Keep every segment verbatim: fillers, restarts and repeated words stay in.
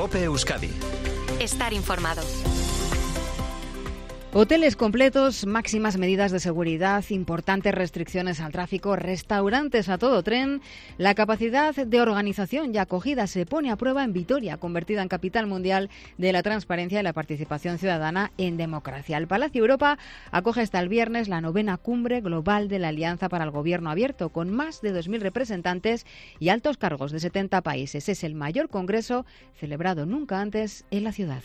COPE Euskadi. Estar informado. Hoteles completos, máximas medidas de seguridad, importantes restricciones al tráfico, restaurantes a todo tren. La capacidad de organización y acogida se pone a prueba en Vitoria, convertida en capital mundial de la transparencia y la participación ciudadana en democracia. El Palacio Europa acoge hasta el viernes la novena cumbre global de la Alianza para el Gobierno Abierto, con más de dos mil representantes y altos cargos de setenta países. Es el mayor congreso celebrado nunca antes en la ciudad.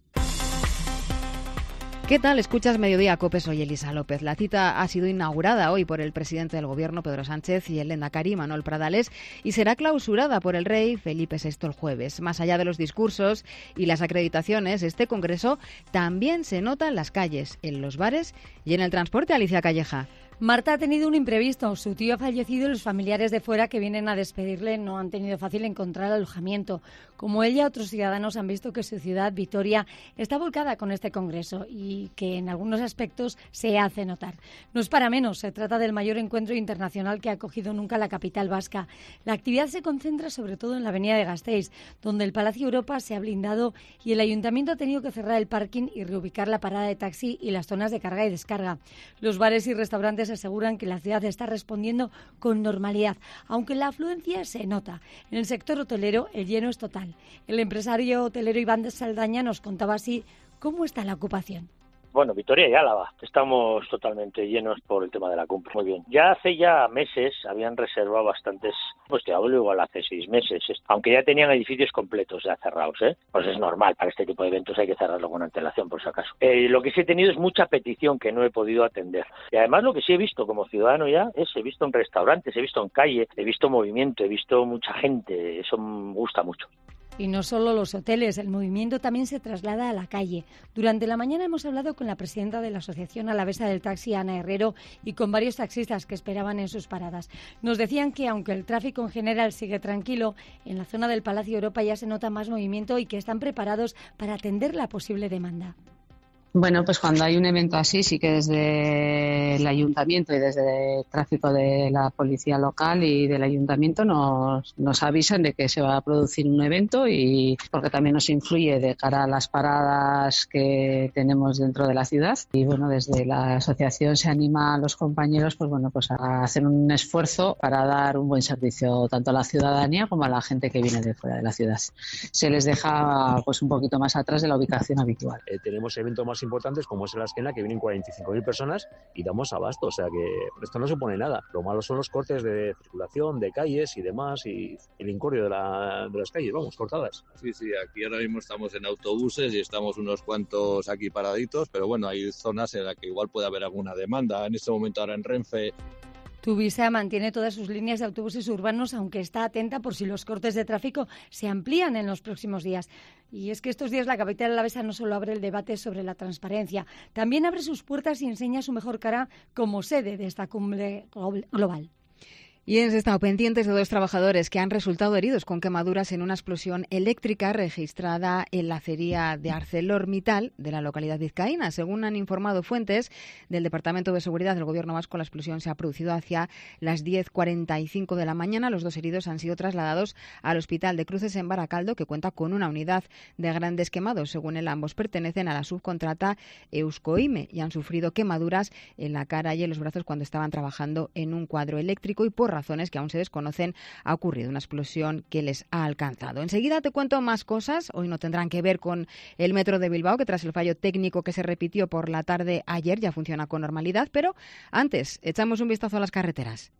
¿Qué tal? Escuchas Mediodía COPE, soy Elisa López. La cita ha sido inaugurada hoy por el presidente del Gobierno, Pedro Sánchez, y el lehendakari, Manuel Pradales, y será clausurada por el rey Felipe sexto el jueves. Más allá de los discursos y las acreditaciones, este congreso también se nota en las calles, en los bares y en el transporte. Alicia Calleja. Marta ha tenido un imprevisto. Su tío ha fallecido y los familiares de fuera que vienen a despedirle no han tenido fácil encontrar alojamiento. Como ella, otros ciudadanos han visto que su ciudad, Vitoria, está volcada con este congreso y que en algunos aspectos se hace notar. No es para menos, se trata del mayor encuentro internacional que ha acogido nunca la capital vasca. La actividad se concentra sobre todo en la avenida de Gasteiz, donde el Palacio Europa se ha blindado y el ayuntamiento ha tenido que cerrar el parking y reubicar la parada de taxi y las zonas de carga y descarga. Los bares y restaurantes aseguran que la ciudad está respondiendo con normalidad, aunque la afluencia se nota. En el sector hotelero el lleno es total. El empresario hotelero Iván de Saldaña nos contaba así cómo está la ocupación. Bueno, Vitoria y Álava, estamos totalmente llenos por el tema de la cumbre. Muy bien. Ya hace ya meses habían reservado bastantes, pues te hablo igual hace seis meses, aunque ya tenían edificios completos ya cerrados, ¿eh? Pues es normal, para este tipo de eventos hay que cerrarlo con antelación, por si acaso. Eh, lo que sí he tenido es mucha petición que no he podido atender. Y además lo que sí he visto como ciudadano ya es, he visto en restaurantes, he visto en calle, he visto movimiento, he visto mucha gente, eso me gusta mucho. Y no solo los hoteles, el movimiento también se traslada a la calle. Durante la mañana hemos hablado con la presidenta de la Asociación Alavesa del Taxi, Ana Herrero, y con varios taxistas que esperaban en sus paradas. Nos decían que, aunque el tráfico en general sigue tranquilo, en la zona del Palacio Europa ya se nota más movimiento y que están preparados para atender la posible demanda. Bueno, pues cuando hay un evento así, sí que desde el ayuntamiento y desde el tráfico de la policía local y del ayuntamiento nos, nos avisan de que se va a producir un evento, y porque también nos influye de cara a las paradas que tenemos dentro de la ciudad. Y bueno, desde la asociación se anima a los compañeros, pues bueno, pues a hacer un esfuerzo para dar un buen servicio tanto a la ciudadanía como a la gente que viene de fuera de la ciudad. Se les deja pues un poquito más atrás de la ubicación habitual. Eh, tenemos eventos más importantes como es el Azkena, que vienen cuarenta y cinco mil personas y damos abasto, o sea que esto no supone nada. Lo malo son los cortes de circulación, de calles y demás, y el incordio de, la, de las calles, vamos, cortadas. Sí, sí, aquí ahora mismo estamos en autobuses y estamos unos cuantos aquí paraditos, pero bueno, hay zonas en las que igual puede haber alguna demanda. En este momento ahora en Renfe. Tuvisa mantiene todas sus líneas de autobuses urbanos, aunque está atenta por si los cortes de tráfico se amplían en los próximos días. Y es que estos días la capital alavesa no solo abre el debate sobre la transparencia, también abre sus puertas y enseña su mejor cara como sede de esta cumbre global. Y hemos estado pendientes de dos trabajadores que han resultado heridos con quemaduras en una explosión eléctrica registrada en la acería de ArcelorMittal de la localidad vizcaína. Según han informado fuentes del Departamento de Seguridad del Gobierno vasco, la explosión se ha producido hacia las diez cuarenta y cinco de la mañana. Los dos heridos han sido trasladados al Hospital de Cruces en Baracaldo, que cuenta con una unidad de grandes quemados. Según él, ambos pertenecen a la subcontrata Euskoime y han sufrido quemaduras en la cara y en los brazos cuando estaban trabajando en un cuadro eléctrico, y por razones que aún se desconocen ha ocurrido una explosión que les ha alcanzado. Enseguida te cuento más cosas. Hoy no tendrán que ver con el metro de Bilbao, que tras el fallo técnico que se repitió por la tarde ayer ya funciona con normalidad, pero antes echamos un vistazo a las carreteras.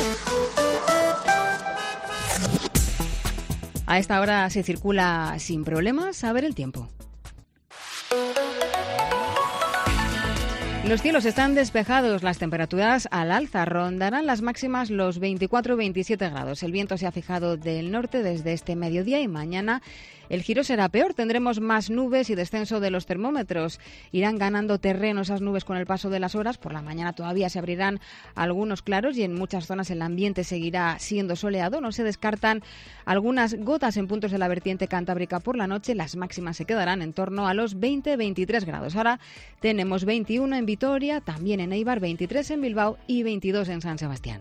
A esta hora se circula sin problemas. A ver el tiempo. Los cielos están despejados, las temperaturas al alza, rondarán las máximas los veinticuatro a veintisiete grados. El viento se ha fijado del norte desde este mediodía y mañana el giro será peor. Tendremos más nubes y descenso de los termómetros. Irán ganando terreno esas nubes con el paso de las horas. Por la mañana todavía se abrirán algunos claros y en muchas zonas el ambiente seguirá siendo soleado. No se descartan algunas gotas en puntos de la vertiente cantábrica por la noche. Las máximas se quedarán en torno a los veinte a veintitrés grados. Ahora tenemos veintiuno en Vitoria, también en Eibar, veintitrés en Bilbao y veintidós en San Sebastián.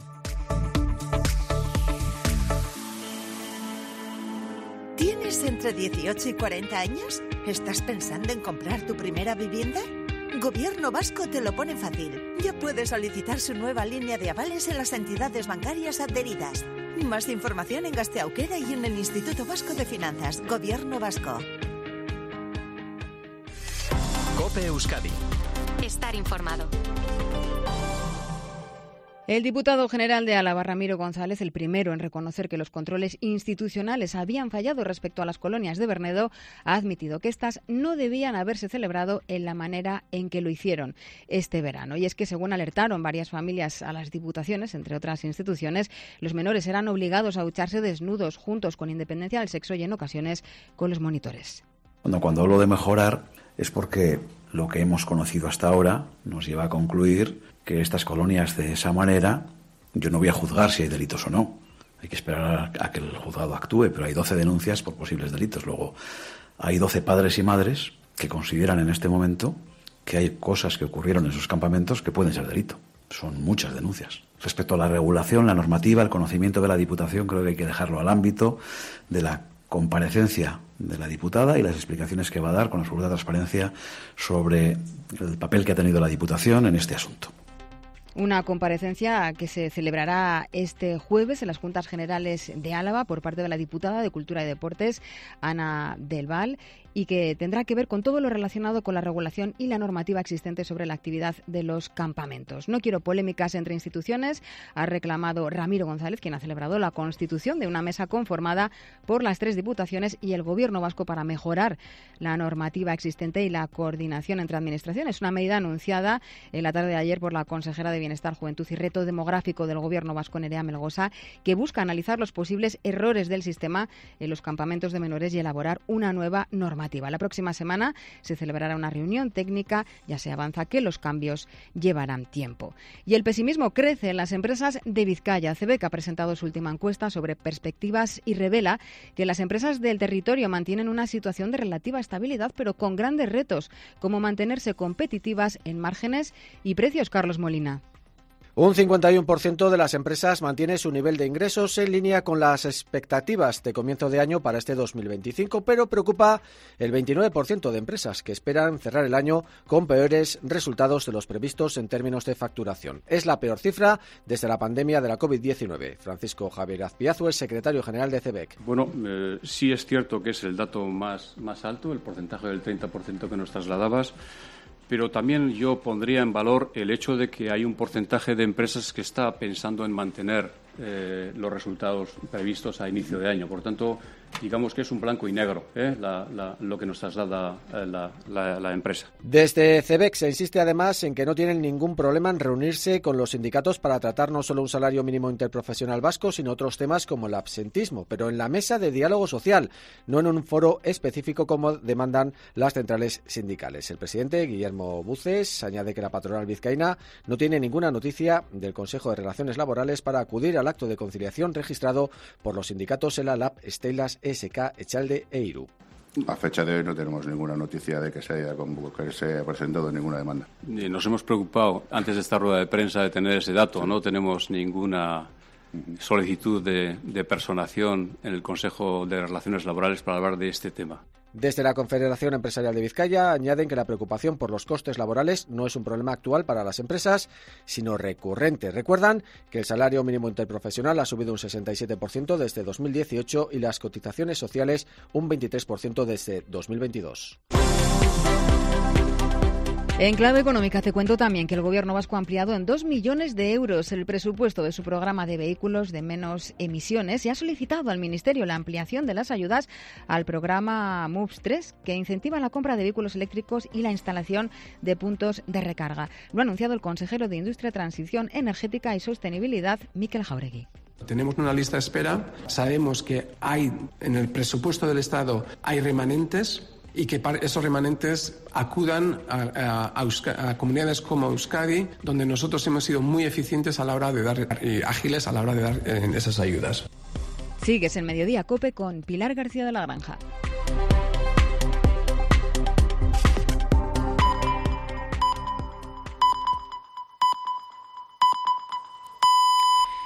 ¿Tienes entre dieciocho y cuarenta años? ¿Estás pensando en comprar tu primera vivienda? Gobierno Vasco te lo pone fácil. Ya puedes solicitar su nueva línea de avales en las entidades bancarias adheridas. Más información en Gasteaukera y en el Instituto Vasco de Finanzas. Gobierno Vasco. COPE Euskadi. Estar informado. El diputado general de Álava, Ramiro González, el primero en reconocer que los controles institucionales habían fallado respecto a las colonias de Bernedo, ha admitido que éstas no debían haberse celebrado en la manera en que lo hicieron este verano. Y es que, según alertaron varias familias a las diputaciones, entre otras instituciones, los menores eran obligados a ducharse desnudos, juntos, con independencia del sexo y en ocasiones con los monitores. Bueno, cuando hablo de mejorar es porque lo que hemos conocido hasta ahora nos lleva a concluir que estas colonias de esa manera, yo no voy a juzgar si hay delitos o no. Hay que esperar a que el juzgado actúe, pero hay doce denuncias por posibles delitos. Luego, hay doce padres y madres que consideran en este momento que hay cosas que ocurrieron en esos campamentos que pueden ser delito. Son muchas denuncias. Respecto a la regulación, la normativa, el conocimiento de la Diputación, creo que hay que dejarlo al ámbito de la comparecencia de la diputada y las explicaciones que va a dar con absoluta transparencia sobre el papel que ha tenido la Diputación en este asunto. Una comparecencia que se celebrará este jueves en las Juntas Generales de Álava por parte de la diputada de Cultura y Deportes, Ana del Val, y que tendrá que ver con todo lo relacionado con la regulación y la normativa existente sobre la actividad de los campamentos. No quiero polémicas entre instituciones, ha reclamado Ramiro González, quien ha celebrado la constitución de una mesa conformada por las tres diputaciones y el Gobierno vasco para mejorar la normativa existente y la coordinación entre administraciones. Una medida anunciada en la tarde de ayer por la consejera de Bienestar, Juventud y Reto Demográfico del Gobierno vasco, Nerea Melgosa, que busca analizar los posibles errores del sistema en los campamentos de menores y elaborar una nueva normativa. La próxima semana se celebrará una reunión técnica, ya se avanza que los cambios llevarán tiempo. Y el pesimismo crece en las empresas de Vizcaya. CEBEC ha presentado su última encuesta sobre perspectivas y revela que las empresas del territorio mantienen una situación de relativa estabilidad, pero con grandes retos, como mantenerse competitivas en márgenes y precios. Carlos Molina. Un cincuenta y uno por ciento de las empresas mantiene su nivel de ingresos en línea con las expectativas de comienzo de año para este dos mil veinticinco, pero preocupa el veintinueve por ciento de empresas que esperan cerrar el año con peores resultados de los previstos en términos de facturación. Es la peor cifra desde la pandemia de la covid diecinueve. Francisco Javier Azpiazu es secretario general de CEBEC. Bueno, eh, sí es cierto que es el dato más, más alto, el porcentaje del treinta por ciento que nos trasladabas. Pero también yo pondría en valor el hecho de que hay un porcentaje de empresas que está pensando en mantener eh, los resultados previstos a inicio de año. Por tanto, digamos que es un blanco y negro ¿eh? la, la, lo que nos traslada eh, la, la, la empresa. Desde CEBEC se insiste además en que no tienen ningún problema en reunirse con los sindicatos para tratar no solo un salario mínimo interprofesional vasco, sino otros temas como el absentismo, pero en la mesa de diálogo social, no en un foro específico como demandan las centrales sindicales. El presidente, Guillermo Buces, añade que la patronal vizcaína no tiene ninguna noticia del Consejo de Relaciones Laborales para acudir al acto de conciliación registrado por los sindicatos ELA, LAB, Estelas, E S K, Echalde e Iru. A fecha de hoy no tenemos ninguna noticia de que se haya, que se haya presentado ninguna demanda. Y nos hemos preocupado antes de esta rueda de prensa de tener ese dato. Sí. No tenemos ninguna solicitud de, de personación en el Consejo de Relaciones Laborales para hablar de este tema. Desde la Confederación Empresarial de Vizcaya añaden que la preocupación por los costes laborales no es un problema actual para las empresas, sino recurrente. Recuerdan que el salario mínimo interprofesional ha subido un sesenta y siete por ciento desde dos mil dieciocho y las cotizaciones sociales un veintitrés por ciento desde dos mil veintidós. En clave económica te cuento también que el Gobierno vasco ha ampliado en dos millones de euros el presupuesto de su programa de vehículos de menos emisiones y ha solicitado al Ministerio la ampliación de las ayudas al programa MOVES tres, que incentiva la compra de vehículos eléctricos y la instalación de puntos de recarga. Lo ha anunciado el consejero de Industria, Transición Energética y Sostenibilidad, Mikel Jauregui. Tenemos una lista de espera. Sabemos que hay en el presupuesto del Estado hay remanentes y que esos remanentes acudan a, a, a, Euska, a comunidades como Euskadi, donde nosotros hemos sido muy eficientes a la hora de dar, y ágiles a la hora de dar eh, esas ayudas. Sigues en Mediodía COPE con Pilar García de la Granja.